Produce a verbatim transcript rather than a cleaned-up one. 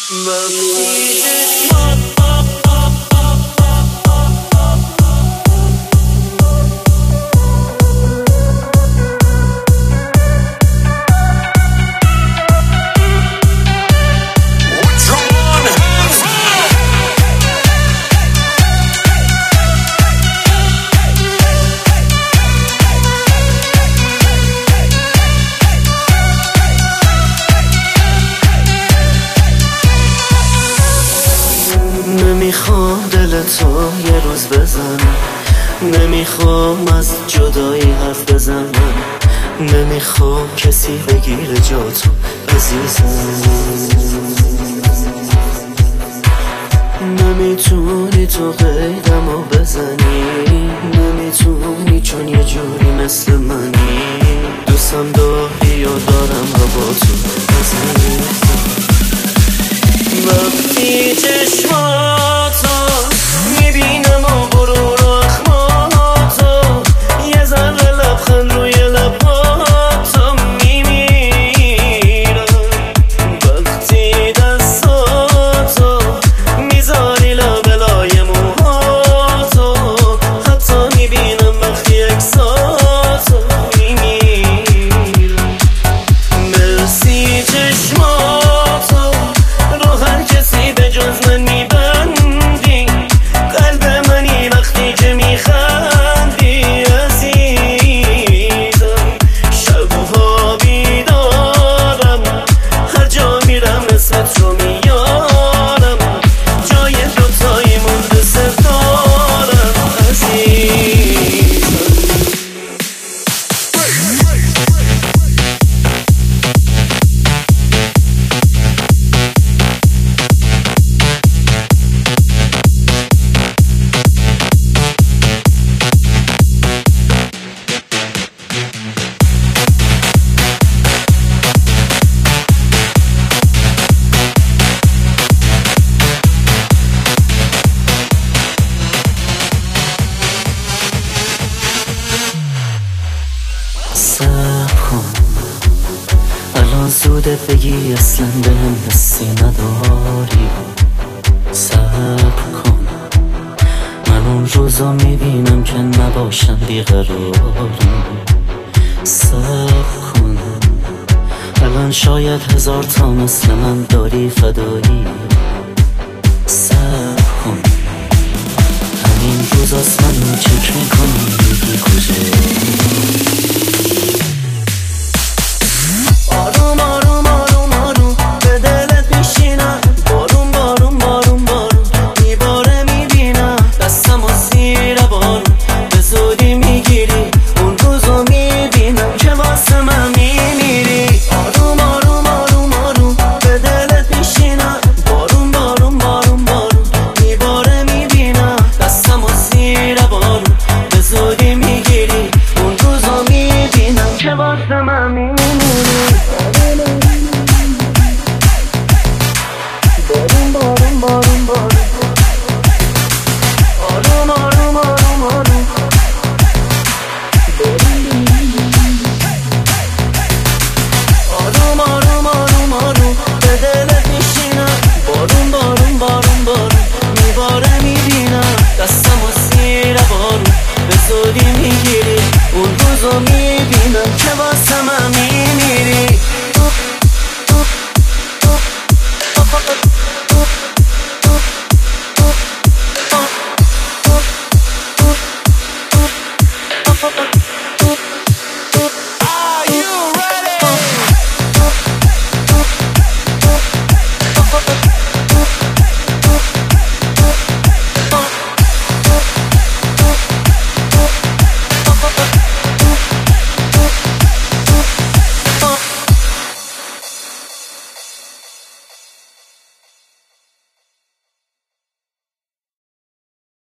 نمیخوام دل تو یه روز بزنم، نمیخوام از جدایی حرف بزنم، نمیخوام کسی بگیره جاتو عزیزم. نمیتونی تو قیدمو بزنی، نمیتونی چون یه جوری مثل منی، دوستم داری و دارم و با تو عزیزم. وقتی چشماتو میبینم و غرور و اخماتو، یه ذره لبخند روی لباتو میمیرم. وقتی دستاتو میذاری لبلای موهاتو، حتی میبینم وقتی عکساتو میمیرم. مرسی چشماتو رو هر کسی به جز من میبندی، قلب منی وقتی که میخندی عزیزم. شبها بیدارم، هر جا میرم اسمت رو میارم، جای دوتایی مونده ستارم عزیزم. صبر کن، الان زوده بگی اصلا به هم حسی نداری. صبر کن، من اون روزا میبینم که نباشم بیقراری. صبر کن، الان شاید هزار تا مثل من داری فدایی. صبر کن، همین روزاست من چک میکنم میگی کجا. آروم آروم آروم آروم به دلت میشینم، بارون بارون بارون بارون میباره میبینم، دستم و زیر بارون به زودی میگیری، اون روزو میبینم که واسه من میمیری. آروم آروم آروم آروم به دلت میشینم، بارون بارون بارون بارون میباره میبینم، دستم و زیر بارون به زودی میگیری، اون روزو میبینم که واسه من میمیری. بارون بارون بارون بارون آروم آروم آروم آروم آروم آروم آروم آروم به دلت میشینم، بارون بارون بارون بارون میباره میبینم، دستم و زیر بارون به زودی میگیری، اون روزو میبینم که واسه من میمیری. Oh,